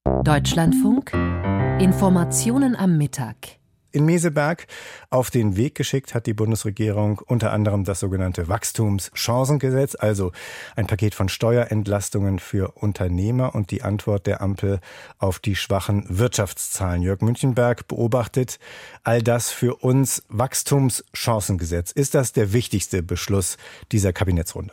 Deutschlandfunk Informationen am Mittag. In Meseberg auf den Weg geschickt hat die Bundesregierung unter anderem das sogenannte Wachstumschancengesetz, also ein Paket von Steuerentlastungen für Unternehmer und die Antwort der Ampel auf die schwachen Wirtschaftszahlen. Jörg Münchenberg beobachtet all das für uns. Wachstumschancengesetz. Ist das der wichtigste Beschluss dieser Kabinettsrunde?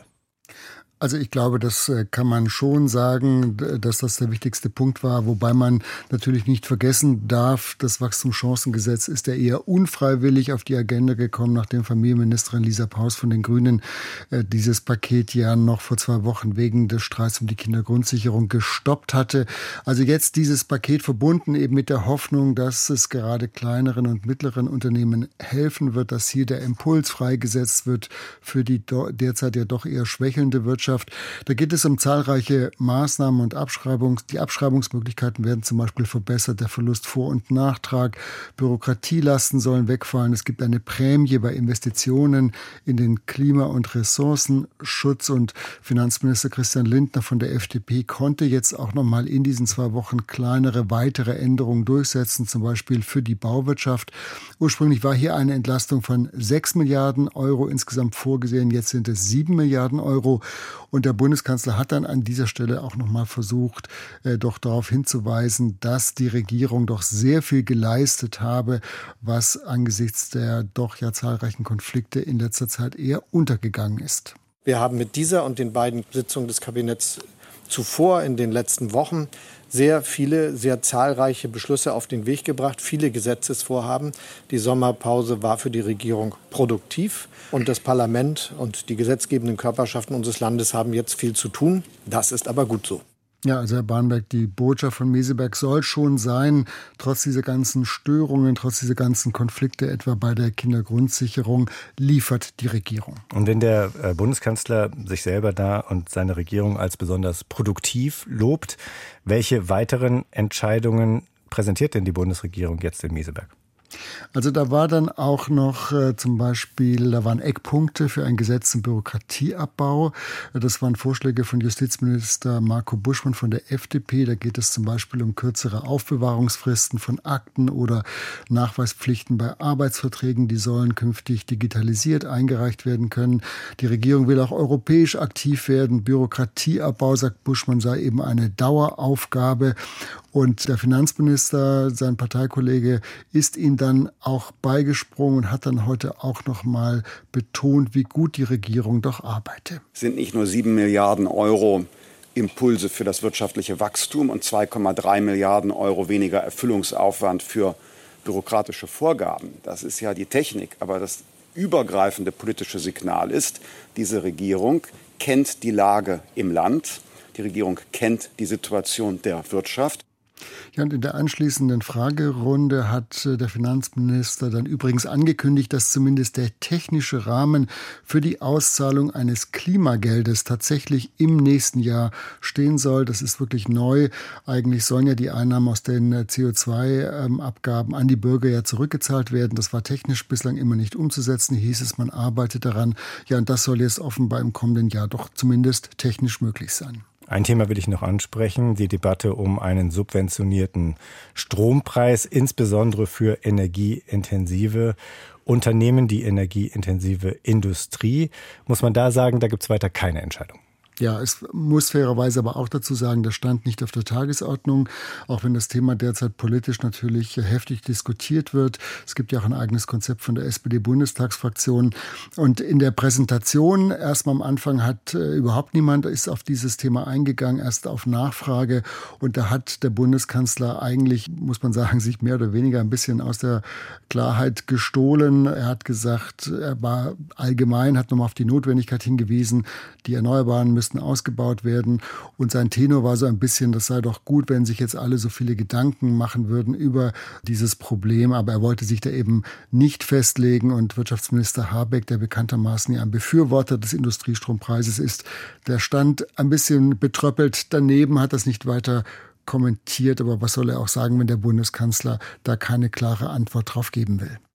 Also ich glaube, das kann man schon sagen, dass das der wichtigste Punkt war, wobei man natürlich nicht vergessen darf, das Wachstumschancengesetz ist ja eher unfreiwillig auf die Agenda gekommen, nachdem Familienministerin Lisa Paus von den Grünen dieses Paket ja noch vor 2 Wochen wegen des Streits um die Kindergrundsicherung gestoppt hatte. Also jetzt dieses Paket verbunden eben mit der Hoffnung, dass es gerade kleineren und mittleren Unternehmen helfen wird, dass hier der Impuls freigesetzt wird für die derzeit ja doch eher schwächelnde Wirtschaft. Da geht es um zahlreiche Maßnahmen und Die Abschreibungsmöglichkeiten werden zum Beispiel verbessert, der Verlust Vor- und Nachtrag, Bürokratielasten sollen wegfallen. Es gibt eine Prämie bei Investitionen in den Klima- und Ressourcenschutz und Finanzminister Christian Lindner von der FDP konnte jetzt auch noch mal in diesen 2 Wochen kleinere weitere Änderungen durchsetzen, zum Beispiel für die Bauwirtschaft. Ursprünglich war hier eine Entlastung von 6 Milliarden Euro insgesamt vorgesehen, jetzt sind es 7 Milliarden Euro. Und der Bundeskanzler hat dann an dieser Stelle auch noch mal versucht, doch darauf hinzuweisen, dass die Regierung doch sehr viel geleistet habe, was angesichts der doch ja zahlreichen Konflikte in letzter Zeit eher untergegangen ist. Wir haben mit dieser und den beiden Sitzungen des Kabinetts zuvor in den letzten Wochen sehr viele, sehr zahlreiche Beschlüsse auf den Weg gebracht, viele Gesetzesvorhaben. Die Sommerpause war für die Regierung produktiv und das Parlament und die gesetzgebenden Körperschaften unseres Landes haben jetzt viel zu tun. Das ist aber gut so. Ja, also Herr Barnberg, die Botschaft von Meseberg soll schon sein, trotz dieser ganzen Störungen, trotz dieser ganzen Konflikte, etwa bei der Kindergrundsicherung, liefert die Regierung. Und wenn der Bundeskanzler sich selber da und seine Regierung als besonders produktiv lobt, welche weiteren Entscheidungen präsentiert denn die Bundesregierung jetzt in Meseberg? Also da war dann auch noch zum Beispiel, da waren Eckpunkte für ein Gesetz zum Bürokratieabbau. Das waren Vorschläge von Justizminister Marco Buschmann von der FDP. Da geht es zum Beispiel um kürzere Aufbewahrungsfristen von Akten oder Nachweispflichten bei Arbeitsverträgen. Die sollen künftig digitalisiert eingereicht werden können. Die Regierung will auch europäisch aktiv werden. Bürokratieabbau, sagt Buschmann, sei eben eine Daueraufgabe. Und der Finanzminister, sein Parteikollege, ist ihm dann auch beigesprungen und hat dann heute auch noch mal betont, wie gut die Regierung doch arbeite. Es sind nicht nur 7 Milliarden Euro Impulse für das wirtschaftliche Wachstum und 2,3 Milliarden Euro weniger Erfüllungsaufwand für bürokratische Vorgaben. Das ist ja die Technik. Aber das übergreifende politische Signal ist, diese Regierung kennt die Lage im Land. Die Regierung kennt die Situation der Wirtschaft. Ja, und in der anschließenden Fragerunde hat der Finanzminister dann übrigens angekündigt, dass zumindest der technische Rahmen für die Auszahlung eines Klimageldes tatsächlich im nächsten Jahr stehen soll. Das ist wirklich neu. Eigentlich sollen ja die Einnahmen aus den CO2-Abgaben an die Bürger ja zurückgezahlt werden. Das war technisch bislang immer nicht umzusetzen. Hieß es, man arbeitet daran. Ja, und das soll jetzt offenbar im kommenden Jahr doch zumindest technisch möglich sein. Ein Thema will ich noch ansprechen, die Debatte um einen subventionierten Strompreis, insbesondere für energieintensive Unternehmen, die energieintensive Industrie. Muss man da sagen, da gibt es weiter keine Entscheidung? Ja, es muss fairerweise aber auch dazu sagen, das stand nicht auf der Tagesordnung, auch wenn das Thema derzeit politisch natürlich heftig diskutiert wird. Es gibt ja auch ein eigenes Konzept von der SPD-Bundestagsfraktion. Und in der Präsentation, erstmal am Anfang hat überhaupt niemand ist auf dieses Thema eingegangen, erst auf Nachfrage. Und da hat der Bundeskanzler eigentlich, muss man sagen, sich mehr oder weniger ein bisschen aus der Klarheit gestohlen. Er hat gesagt, er war allgemein, hat nochmal auf die Notwendigkeit hingewiesen, die Erneuerbaren müssen ausgebaut werden. Und sein Tenor war so ein bisschen, das sei doch gut, wenn sich jetzt alle so viele Gedanken machen würden über dieses Problem. Aber er wollte sich da eben nicht festlegen. Und Wirtschaftsminister Habeck, der bekanntermaßen ja ein Befürworter des Industriestrompreises ist, der stand ein bisschen betröppelt daneben, hat das nicht weiter kommentiert. Aber was soll er auch sagen, wenn der Bundeskanzler da keine klare Antwort drauf geben will?